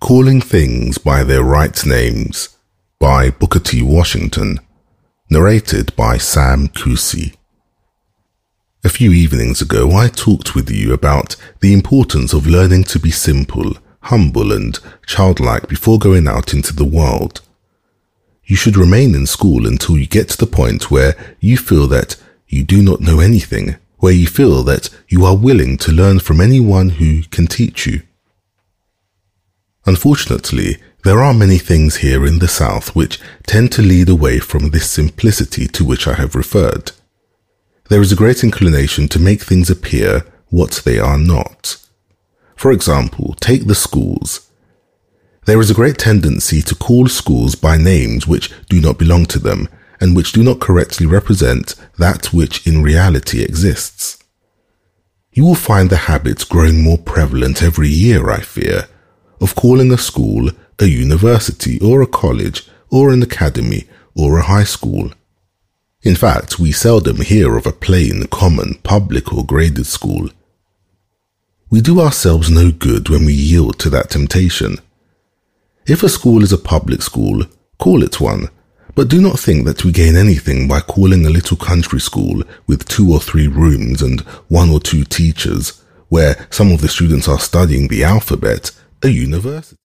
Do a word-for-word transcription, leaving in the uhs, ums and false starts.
Calling Things by Their Right Names by Booker T. Washington, narrated by Sam Kusi. A few evenings ago, I talked with you about the importance of learning to be simple, humble, and childlike before going out into the world. You should remain in school until you get to the point where you feel that you do not know anything, where you feel that you are willing to learn from anyone who can teach you. Unfortunately, there are many things here in the South which tend to lead away from this simplicity to which I have referred. There is a great inclination to make things appear what they are not. For example, take the schools. There is a great tendency to call schools by names which do not belong to them and which do not correctly represent that which in reality exists. You will find the habit growing more prevalent every year, I fear, of calling a school a university or a college or an academy or a high school. In fact, we seldom hear of a plain, common, public or graded school. We do ourselves no good when we yield to that temptation. If a school is a public school, call it one, but do not think that we gain anything by calling a little country school with two or three rooms and one or two teachers, where some of the students are studying the alphabet, a university.